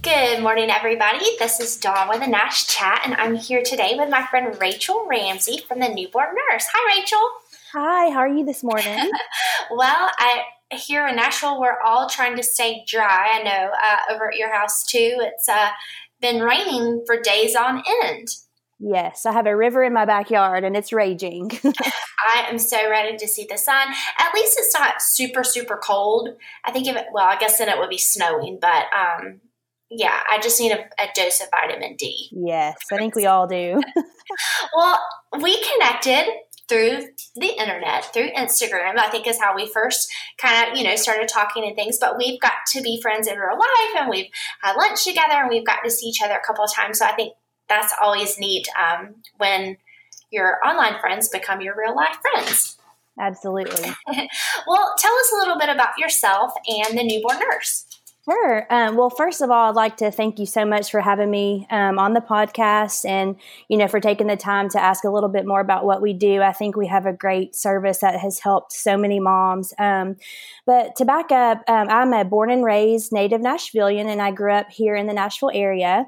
Good morning, everybody. This is Dawn with the Nash Chat, and I'm here today with my friend Rachel Ramsey from the Newborn Nurse. Hi, Rachel. Hi, how are you this morning? Well, here in Nashville, we're all trying to stay dry. I know over at your house, too, it's been raining for days on end. Yes, I have a river in my backyard, and it's raging. I am so ready to see the sun. At least it's not super, super cold. I think I guess then it would be snowing, but yeah, I just need a dose of vitamin D. Yes, I think we all do. Well, we connected through the internet, through Instagram, I think is how we first kind of, started talking and things, but we've got to be friends in real life, and we've had lunch together, and we've got to see each other a couple of times. So I think that's always neat when your online friends become your real life friends. Absolutely. Well, tell us a little bit about yourself and the Newborn Nurse. Sure. Well, first of all, I'd like to thank you so much for having me on the podcast and, for taking the time to ask a little bit more about what we do. I think we have a great service that has helped so many moms. But to back up, I'm a born and raised native Nashvilleian, and I grew up here in the Nashville area.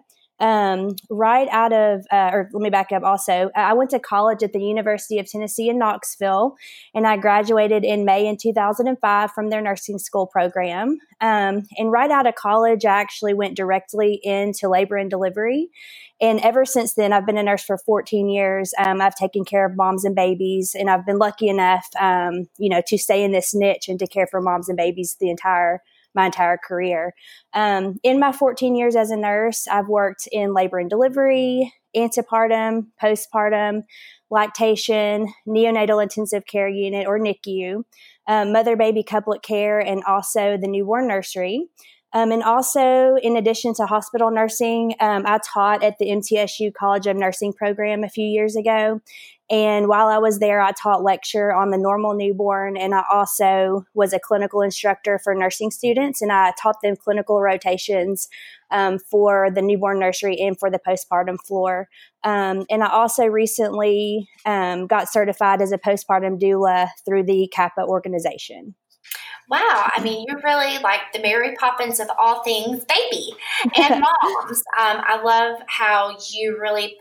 Right out of, or let me back up also, I went to college at the University of Tennessee in Knoxville, and I graduated in May in 2005 from their nursing school program. And right out of college, I actually went directly into labor and delivery. And ever since then, I've been a nurse for 14 years. I've taken care of moms and babies, and I've been lucky enough, to stay in this niche and to care for moms and babies my entire career. In my 14 years as a nurse, I've worked in labor and delivery, antepartum, postpartum, lactation, neonatal intensive care unit or NICU, mother-baby couplet care, and also the newborn nursery. And also, in addition to hospital nursing, I taught at the MTSU College of Nursing program a few years ago. And while I was there, I taught lecture on the normal newborn, and I also was a clinical instructor for nursing students, and I taught them clinical rotations for the newborn nursery and for the postpartum floor. And I also recently got certified as a postpartum doula through the CAPA organization. Wow. I mean, you're really like the Mary Poppins of all things baby and moms. I love how you really,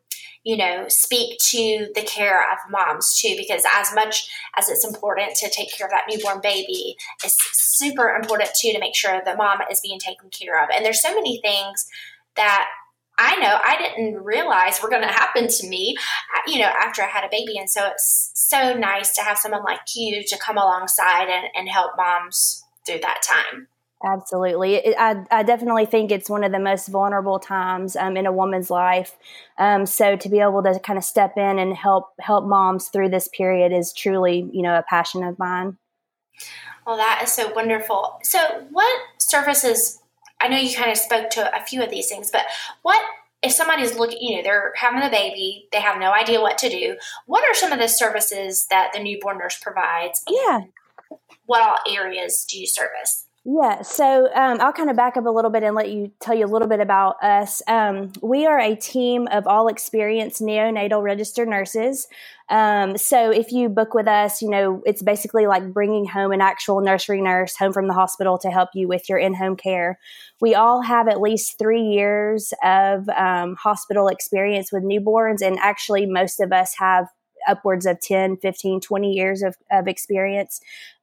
speak to the care of moms too, because as much as it's important to take care of that newborn baby, it's super important too to make sure the mom is being taken care of. And there's so many things that I know I didn't realize were going to happen to me, after I had a baby. And so it's so nice to have someone like you to come alongside and help moms through that time. Absolutely. I definitely think it's one of the most vulnerable times in a woman's life. So to be able to kind of step in and help moms through this period is truly, a passion of mine. Well, that is so wonderful. So what services, I know you kind of spoke to a few of these things, but what if somebody's looking, they're having a baby, they have no idea what to do. What are some of the services that the newborn nurse provides? Yeah. What all areas do you service? Yeah, so I'll kind of back up a little bit and tell you a little bit about us. We are a team of all experienced neonatal registered nurses. So if you book with us, it's basically like bringing home an actual nursery nurse home from the hospital to help you with your in-home care. We all have at least 3 years of hospital experience with newborns, and actually most of us have upwards of 10, 15, 20 years of experience.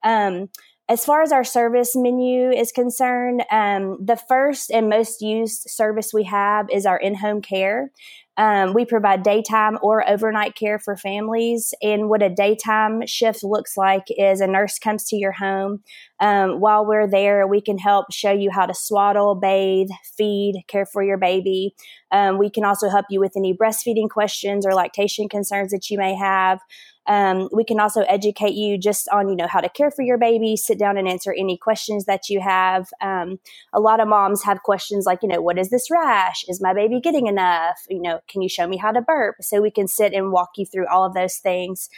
As far as our service menu is concerned, the first and most used service we have is our in-home care. We provide daytime or overnight care for families. And what a daytime shift looks like is a nurse comes to your home. While we're there, we can help show you how to swaddle, bathe, feed, care for your baby. We can also help you with any breastfeeding questions or lactation concerns that you may have. We can also educate you just on, how to care for your baby, sit down and answer any questions that you have. A lot of moms have questions like, what is this rash? Is my baby getting enough? Can you show me how to burp? So we can sit and walk you through all of those things.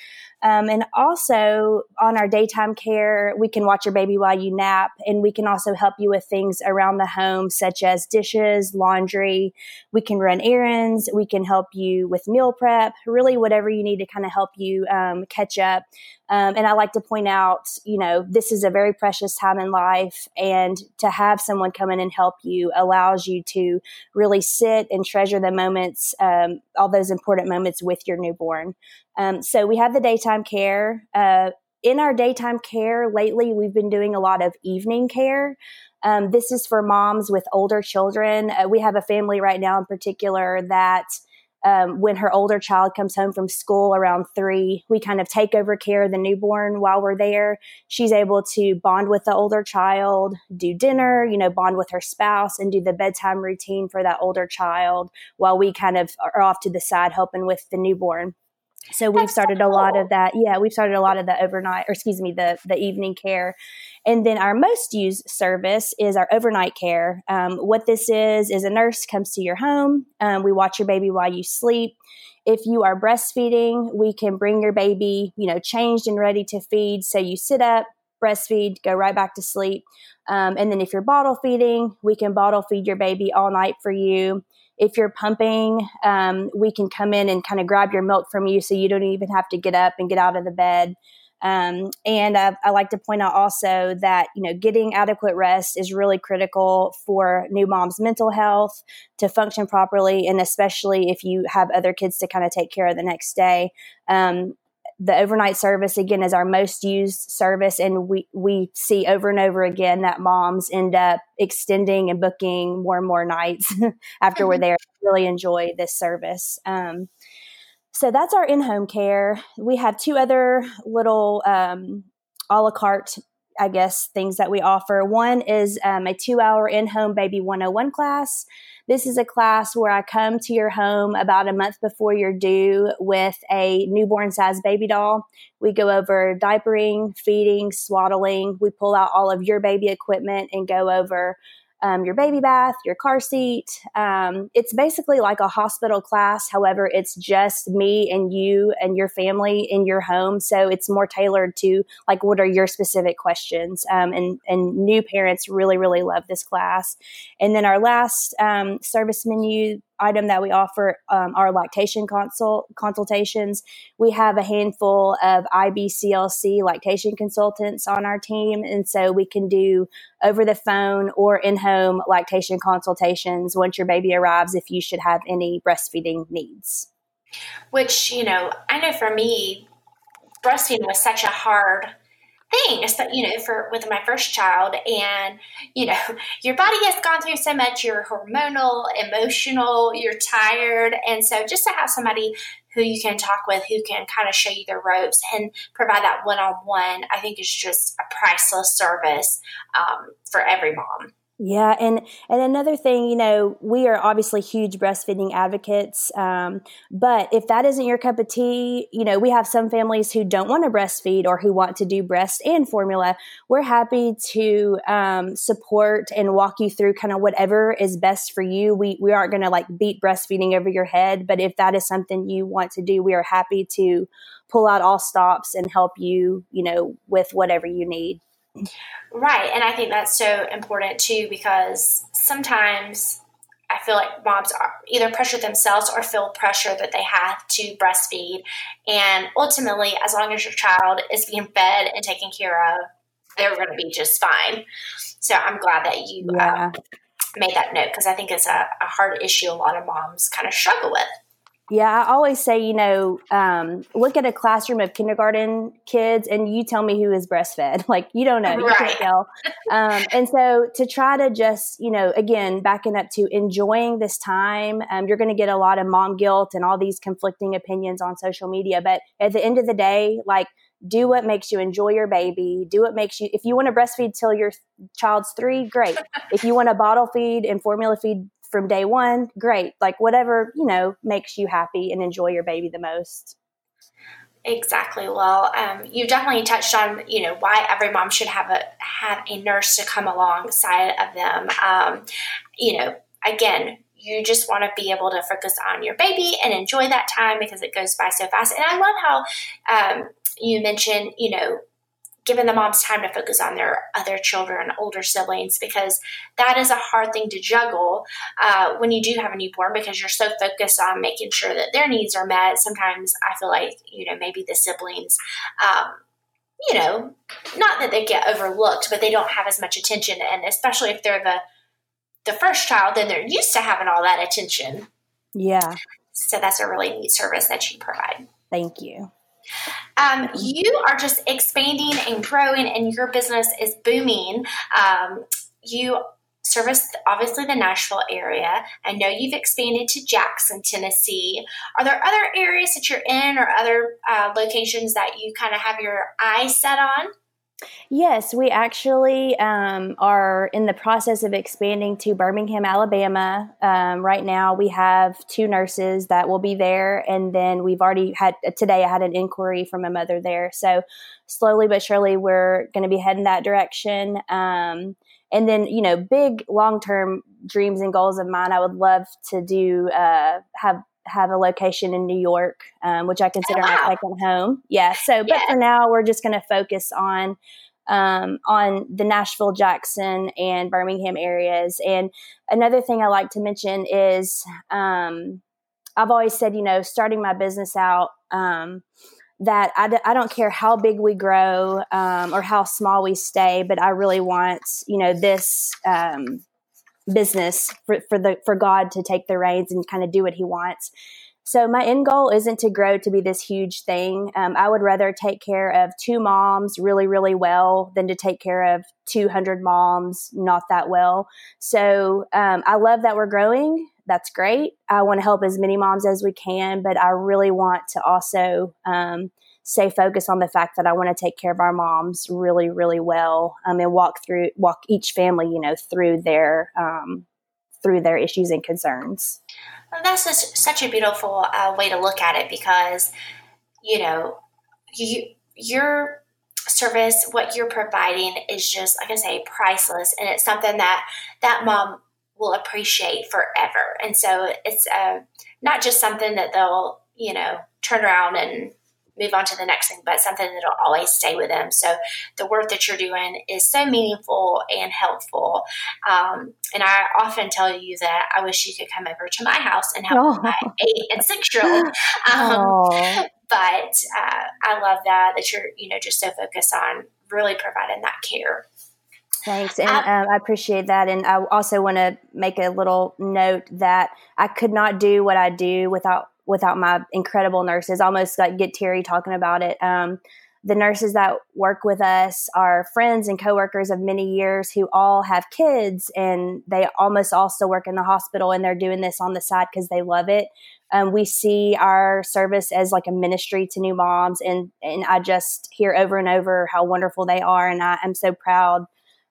And also on our daytime care, we can watch your baby while you nap, and we can also help you with things around the home, such as dishes, laundry. We can run errands. We can help you with meal prep, really whatever you need to kind of help you catch up. And I like to point out, this is a very precious time in life, and to have someone come in and help you allows you to really sit and treasure the moments, all those important moments with your newborn. So we have the daytime care. In our daytime care lately, we've been doing a lot of evening care. This is for moms with older children. We have a family right now in particular that when her older child comes home from school around 3, we kind of take over care of the newborn while we're there. She's able to bond with the older child, do dinner, bond with her spouse, and do the bedtime routine for that older child while we kind of are off to the side helping with the newborn. So we've started a lot of that. Yeah, we've started a lot of the the evening care. And then our most used service is our overnight care. What this is a nurse comes to your home. We watch your baby while you sleep. If you are breastfeeding, we can bring your baby, changed and ready to feed. So you sit up, breastfeed, go right back to sleep. And then if you're bottle feeding, we can bottle feed your baby all night for you. If you're pumping, we can come in and kind of grab your milk from you so you don't even have to get up and get out of the bed. And I like to point out also that, getting adequate rest is really critical for new moms' mental health to function properly, and especially if you have other kids to kind of take care of the next day. The overnight service, again, is our most used service, and we see over and over again that moms end up extending and booking more and more nights after we're there. Really enjoy this service. So that's our in-home care. We have 2 other little a la carte, I guess, things that we offer. One is a 2-hour in-home Baby 101 class. This is a class where I come to your home about a month before you're due with a newborn-sized baby doll. We go over diapering, feeding, swaddling. We pull out all of your baby equipment and go over your baby bath, your car seat. It's basically like a hospital class. However, it's just me and you and your family in your home. So it's more tailored to what are your specific questions? And new parents really, really love this class. And then our last service menu item that we offer are lactation consultations. We have a handful of IBCLC lactation consultants on our team. And so we can do over the phone or in-home lactation consultations once your baby arrives if you should have any breastfeeding needs. Which, I know for me, breastfeeding was such a hard thing, with my first child, and, your body has gone through so much, you're hormonal, emotional, you're tired. And so just to have somebody who you can talk with, who can kind of show you the ropes and provide that one-on-one, I think is just a priceless service for every mom. Yeah. And another thing, we are obviously huge breastfeeding advocates. But if that isn't your cup of tea, we have some families who don't want to breastfeed or who want to do breast and formula. We're happy to support and walk you through kind of whatever is best for you. We aren't going to beat breastfeeding over your head, but if that is something you want to do, we are happy to pull out all stops and help you, with whatever you need. Right. And I think that's so important too, because sometimes I feel like moms are either pressure themselves or feel pressure that they have to breastfeed. And ultimately, as long as your child is being fed and taken care of, they're going to be just fine. So I'm glad that you made that note, because I think it's a hard issue a lot of moms kind of struggle with. Yeah, I always say, look at a classroom of kindergarten kids and you tell me who is breastfed. You don't know. You can't tell. And so to try to just, again, backing up to enjoying this time, you're going to get a lot of mom guilt and all these conflicting opinions on social media. But at the end of the day, do what makes you enjoy your baby. Do what makes you, if you want to breastfeed till your child's 3, great. If you want to bottle feed and formula feed from day one, great. Whatever, makes you happy and enjoy your baby the most. Exactly. Well, you definitely touched on, why every mom should have a nurse to come alongside of them. Again, you just want to be able to focus on your baby and enjoy that time because it goes by so fast. And I love how, you mentioned, giving the moms time to focus on their other children, older siblings, because that is a hard thing to juggle when you do have a newborn, because you're so focused on making sure that their needs are met. Sometimes I feel like, maybe the siblings, not that they get overlooked, but they don't have as much attention. And especially if they're the first child, then they're used to having all that attention. Yeah. So that's a really neat service that you provide. Thank you. You are just expanding and growing, and your business is booming. You service, obviously, the Nashville area. I know you've expanded to Jackson, Tennessee. Are there other areas that you're in, or other locations that you kind of have your eyes set on? Yes, we actually are in the process of expanding to Birmingham, Alabama. Right now, we have 2 nurses that will be there. And then we've already today I had an inquiry from a mother there. So slowly but surely, we're going to be heading that direction. And then, big long-term dreams and goals of mine, I would love to do have a location in New York, which I consider my second home. Yeah. But for now, we're just going to focus on the Nashville, Jackson, and Birmingham areas. And another thing I like to mention is, I've always said, starting my business out, that I don't care how big we grow, or how small we stay, but I really want, this, business for God to take the reins and kind of do what he wants. So my end goal isn't to grow to be this huge thing. I would rather take care of 2 moms really, really well than to take care of 200 moms not that well. So I love that we're growing. That's great. I want to help as many moms as we can, but I really want to also stay focused on the fact that I want to take care of our moms really, really well, and walk each family, through their issues and concerns. Well, that's such a beautiful way to look at it, because, your service, what you're providing is just, like I say, priceless. And it's something that mom will appreciate forever. And so it's not just something that they'll, turn around and move on to the next thing, but something that'll always stay with them. So the work that you're doing is so meaningful and helpful. And I often tell you that I wish you could come over to my house and help my 8 and 6-year-old. But I love that you're, just so focused on really providing that care. Thanks. And I appreciate that. And I also want to make a little note that I could not do what I do without my incredible nurses. Almost like get teary talking about it. The nurses that work with us are friends and coworkers of many years who all have kids, and they almost all still work in the hospital, and they're doing this on the side because they love it. We see our service as like a ministry to new moms, and I just hear over and over how wonderful they are, and I'm so proud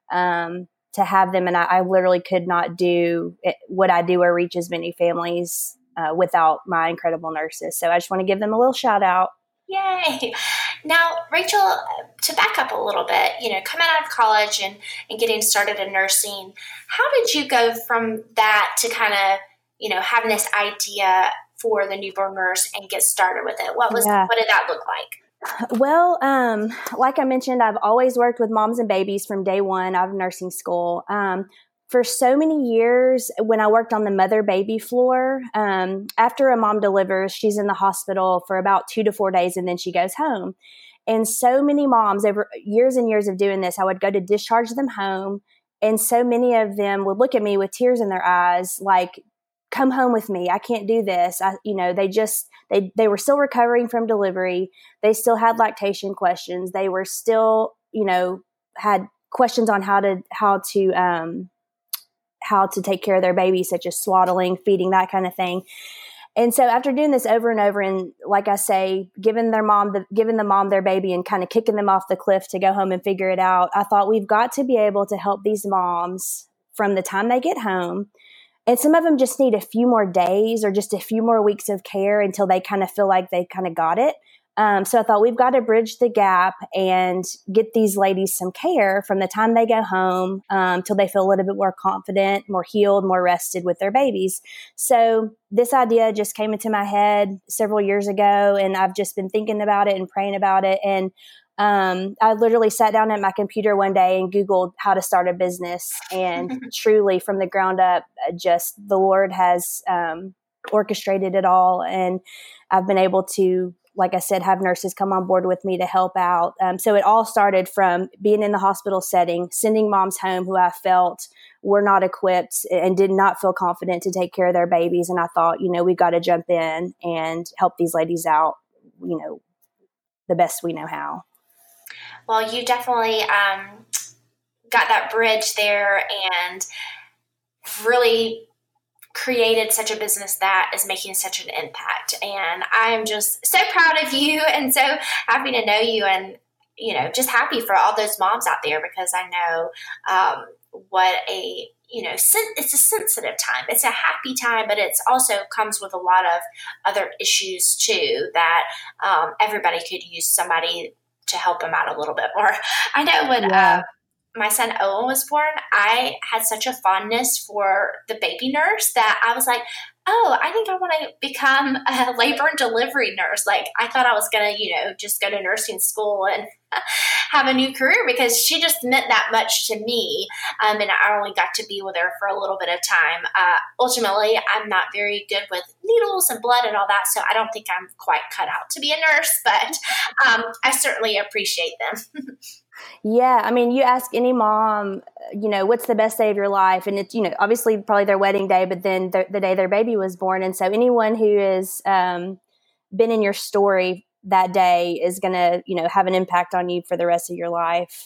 to have them. And I literally could not do what I do or reach as many families without my incredible nurses. So I just want to give them a little shout out. Yay. Now, Rachel, to back up a little bit, coming out of college and getting started in nursing, how did you go from that to kind of, having this idea for the newborn nurse and get started with it? What did that look like? Well, like I mentioned, I've always worked with moms and babies from day one out of nursing school. For so many years, when I worked on the mother-baby floor, after a mom delivers, she's in the hospital for about 2 to 4 days, and then she goes home. And so many moms, over years and years of doing this, I would go to discharge them home, and so many of them would look at me with tears in their eyes, like, come home with me. I can't do this. They were still recovering from delivery. They still had lactation questions. They were still, had questions on how to take care of their baby, such as swaddling, feeding, that kind of thing. And so after doing this over and over, and like I say, giving the mom their baby and kind of kicking them off the cliff to go home and figure it out, I thought we've got to be able to help these moms from the time they get home. And some of them just need a few more days or just a few more weeks of care until they kind of feel like they kind of got it. So I thought we've got to bridge the gap and get these ladies some care from the time they go home till they feel a little bit more confident, more healed, more rested with their babies. So this idea just came into my head several years ago, and I've just been thinking about it and praying about it. And I literally sat down at my computer one day and Googled how to start a business. And truly from the ground up, just the Lord has orchestrated it all. And I've been able to, like I said, have nurses come on board with me to help out. So it all started from being in the hospital setting, sending moms home who I felt were not equipped and did not feel confident to take care of their babies. And I thought, we've got to jump in and help these ladies out, the best we know how. Well, you definitely got that bridge there and really created such a business that is making such an impact. And I'm just so proud of you and so happy to know you, and, just happy for all those moms out there, because I know what it's a sensitive time. It's a happy time, but it's also comes with a lot of other issues too, that everybody could use somebody to help them out a little bit more. I know when my son Owen was born, I had such a fondness for the baby nurse that I was like, oh, I think I want to become a labor and delivery nurse. Like, I thought I was going to, just go to nursing school and have a new career, because she just meant that much to me. And I only got to be with her for a little bit of time. Ultimately, I'm not very good with needles and blood and all that, so I don't think I'm quite cut out to be a nurse, but I certainly appreciate them. Yeah. I mean, you ask any mom, what's the best day of your life? And it's, obviously probably their wedding day, but then the day their baby was born. And so anyone who has been in your story that day is going to, have an impact on you for the rest of your life.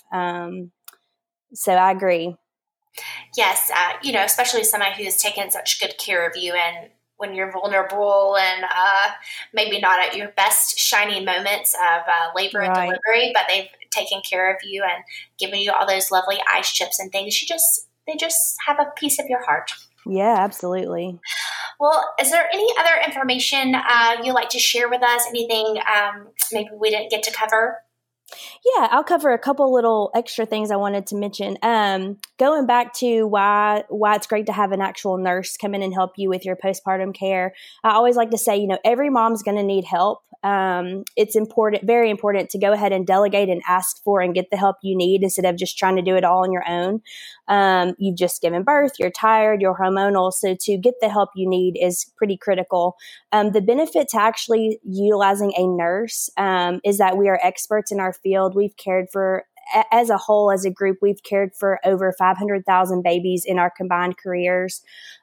So I agree. Yes. Especially somebody who has taken such good care of you, and when you're vulnerable and maybe not at your best shining moments of labor and delivery, but they've taken care of you and given you all those lovely ice chips and things. They just have a piece of your heart. Yeah, absolutely. Well, is there any other information you'd like to share with us? Anything maybe we didn't get to cover? Yeah, I'll cover a couple little extra things I wanted to mention. Going back to why it's great to have an actual nurse come in and help you with your postpartum care. I always like to say, every mom's going to need help. It's important, very important, to go ahead and delegate and ask for and get the help you need instead of just trying to do it all on your own. You've just given birth, you're tired, you're hormonal. So to get the help you need is pretty critical. The benefit to actually utilizing a nurse is that we are experts in our field. We've cared for, as a whole, as a group, we've cared for over 500,000 babies in our combined careers.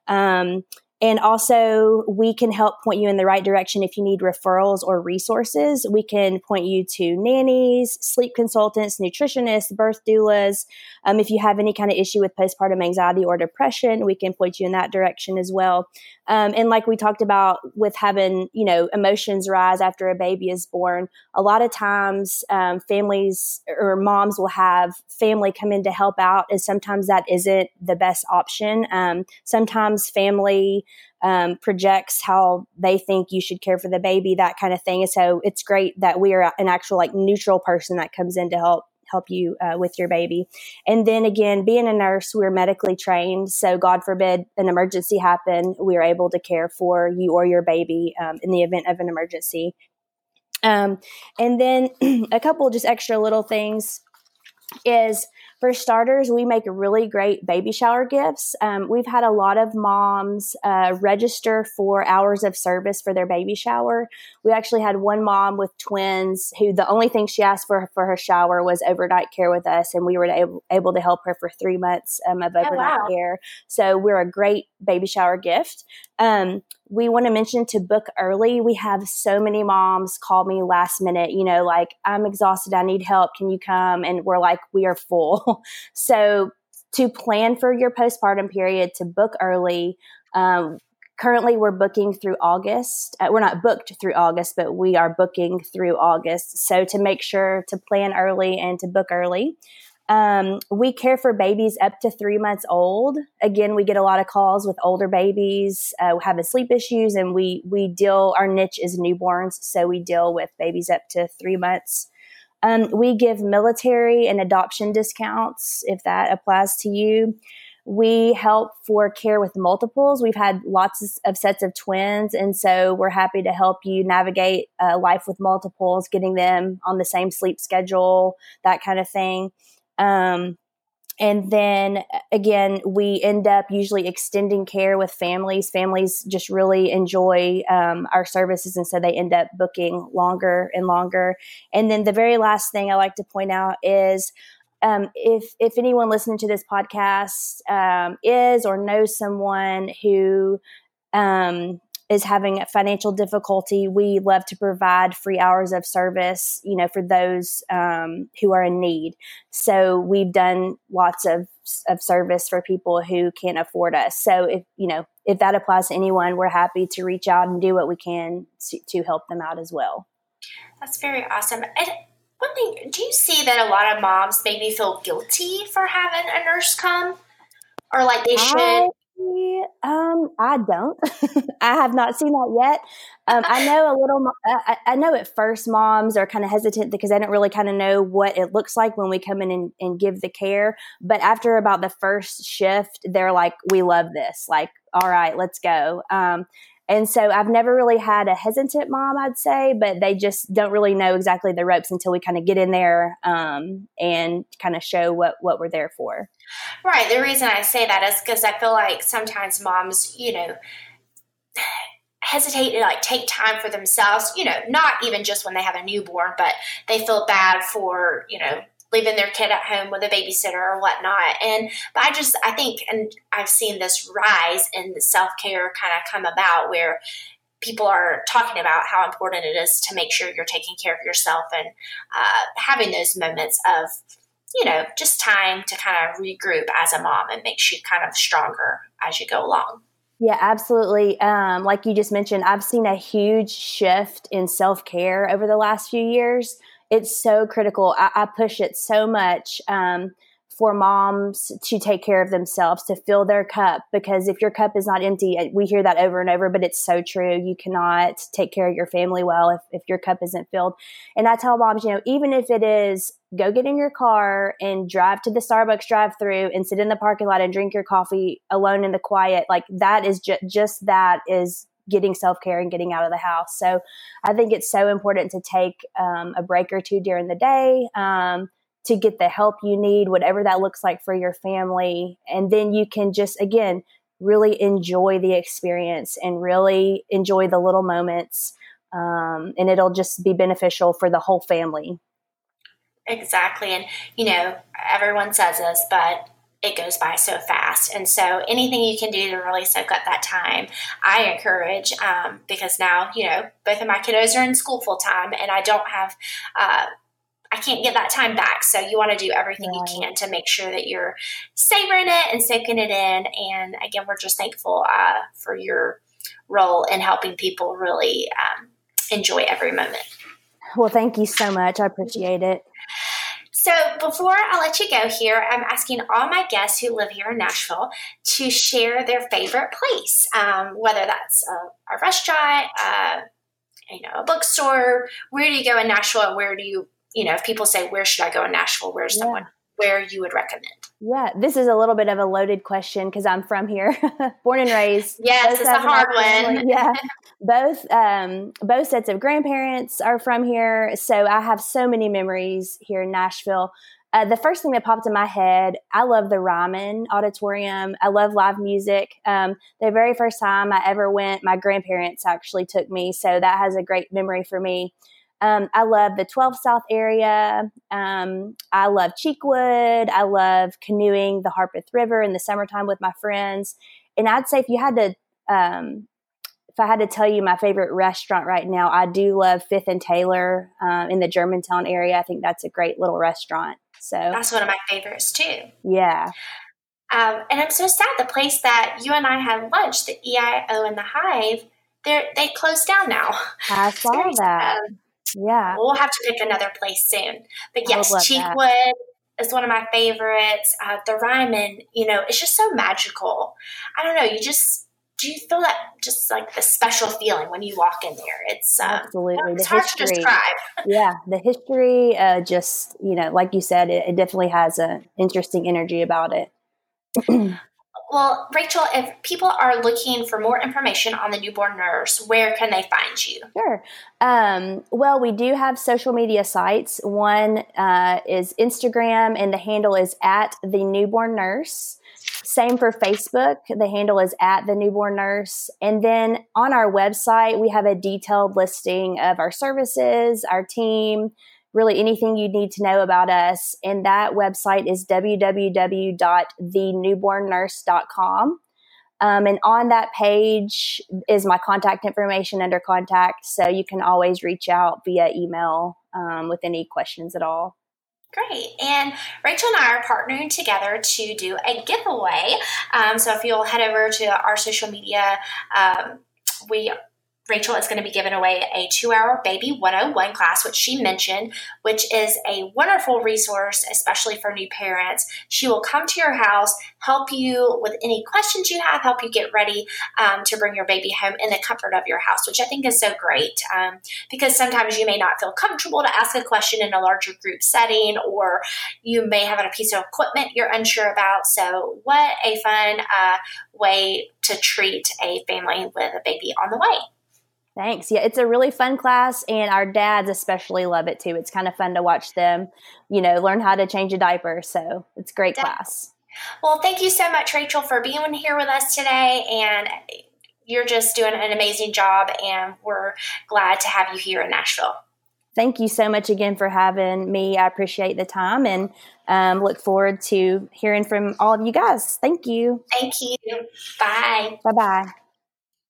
And also, we can help point you in the right direction if you need referrals or resources. We can point you to nannies, sleep consultants, nutritionists, birth doulas. If you have any kind of issue with postpartum anxiety or depression, we can point you in that direction as well. And like we talked about with having, emotions rise after a baby is born, a lot of times families or moms will have family come in to help out, and sometimes that isn't the best option. Sometimes family projects how they think you should care for the baby, that kind of thing. And so it's great that we are an actual neutral person that comes in to help you with your baby. And then again, being a nurse, we're medically trained. So God forbid an emergency happen, we are able to care for you or your baby in the event of an emergency. And then a couple just extra little things is, for starters, we make really great baby shower gifts. We've had a lot of moms register for hours of service for their baby shower. We actually had one mom with twins who the only thing she asked for her shower was overnight care with us, and we were able to help her for 3 months of overnight care. So we're a great baby shower gift. We want to mention to book early. We have so many moms call me last minute, I'm exhausted, I need help, can you come? And we're like, we are full. So to plan for your postpartum period, to book early. Currently, we're booking through August. We're not booked through August, but we are booking through August. So to make sure to plan early and to book early. We care for babies up to 3 months old. Again, we get a lot of calls with older babies having sleep issues, and our niche is newborns, so we deal with babies up to 3 months. We give military and adoption discounts if that applies to you. We help for care with multiples. We've had lots of sets of twins, and so we're happy to help you navigate life with multiples, getting them on the same sleep schedule, that kind of thing. And then again, we end up usually extending care with families. Families just really enjoy our services, and so they end up booking longer and longer. And then the very last thing I like to point out is if anyone listening to this podcast is or knows someone who is having a financial difficulty, we love to provide free hours of service, for those who are in need. So we've done lots of service for people who can't afford us. So if that applies to anyone, we're happy to reach out and do what we can to help them out as well. That's very awesome. And one thing, do you see that a lot of moms maybe feel guilty for having a nurse come, or like they should? I don't. I have not seen that yet. I know I know at first moms are kind of hesitant because they don't really kind of know what it looks like when we come in and give the care. But after about the first shift, they're like, we love this. Like, all right, let's go. And so I've never really had a hesitant mom, I'd say, but they just don't really know exactly the ropes until we kind of get in there and kind of show what we're there for. Right. The reason I say that is because I feel like sometimes moms, hesitate to take time for themselves, not even just when they have a newborn, but they feel bad for, leaving their kid at home with a babysitter or whatnot. But I think, and I've seen this rise in the self-care kind of come about where people are talking about how important it is to make sure you're taking care of yourself and having those moments of, just time to kind of regroup as a mom and makes you kind of stronger as you go along. Yeah, absolutely. Like you just mentioned, I've seen a huge shift in self-care over the last few years. It's so critical. I push it so much for moms to take care of themselves, to fill their cup, because if your cup is not empty, we hear that over and over, but it's so true. You cannot take care of your family well if your cup isn't filled. And I tell moms, even if it is go get in your car and drive to the Starbucks drive-thru and sit in the parking lot and drink your coffee alone in the quiet, like that is just that is getting self-care and getting out of the house. So I think it's so important to take a break or two during the day to get the help you need, whatever that looks like for your family. And then you can just, again, really enjoy the experience and really enjoy the little moments. And it'll just be beneficial for the whole family. Exactly. And, everyone says this, but it goes by so fast. And so anything you can do to really soak up that time, I encourage, because now, both of my kiddos are in school full time and I don't have, I can't get that time back. So you want to do everything you can to make sure that you're savoring it and soaking it in. And again, we're just thankful for your role in helping people really enjoy every moment. Well, thank you so much. I appreciate it. So before I let you go here, I'm asking all my guests who live here in Nashville to share their favorite place, whether that's a restaurant, a bookstore. Where do you go in Nashville? Where do you, if people say, where should I go in Nashville? Where's someone where you would recommend? Yeah, this is a little bit of a loaded question because I'm from here, born and raised. Yes, it's a hard one. Yeah, both sets of grandparents are from here, so I have so many memories here in Nashville. The first thing that popped in my head, I love the Ryman Auditorium. I love live music. The very first time I ever went, my grandparents actually took me, so that has a great memory for me. I love the 12 South area. I love Cheekwood. I love canoeing the Harpeth River in the summertime with my friends. And I'd say if I had to tell you my favorite restaurant right now, I do love Fifth and Taylor in the Germantown area. I think that's a great little restaurant. So that's one of my favorites too. Yeah. And I'm so sad the place that you and I had lunch, the EIO and the Hive, they closed down now. I saw that. Yeah. We'll have to pick another place soon. But yes, Cheekwood, is one of my favorites. The Ryman, it's just so magical. I don't know. Do you feel that just like the special feeling when you walk in there? It's absolutely it's hard to describe. Yeah, the history, just like you said, it definitely has an interesting energy about it. Well, Rachel, if people are looking for more information on the Newborn Nurse, where can they find you? Sure. Well, we do have social media sites. One is Instagram, and the handle is at the Newborn Nurse. Same for Facebook. The handle is at the Newborn Nurse. And then on our website, we have a detailed listing of our services, our team, really anything you need to know about us. And that website is www.thenewbornnurse.com. And on that page is my contact information under contact. So you can always reach out via email with any questions at all. Great. And Rachel and I are partnering together to do a giveaway. So if you'll head over to our social media, Rachel is going to be giving away a 2-hour Baby 101 class, which she mentioned, which is a wonderful resource, especially for new parents. She will come to your house, help you with any questions you have, help you get ready to bring your baby home in the comfort of your house, which I think is so great because sometimes you may not feel comfortable to ask a question in a larger group setting, or you may have a piece of equipment you're unsure about. So what a fun way to treat a family with a baby on the way. Thanks. Yeah, it's a really fun class, and our dads especially love it too. It's kind of fun to watch them, learn how to change a diaper. So it's a great class. Well, thank you so much, Rachel, for being here with us today. And you're just doing an amazing job, and we're glad to have you here in Nashville. Thank you so much again for having me. I appreciate the time, and look forward to hearing from all of you guys. Thank you. Thank you. Bye. Bye-bye.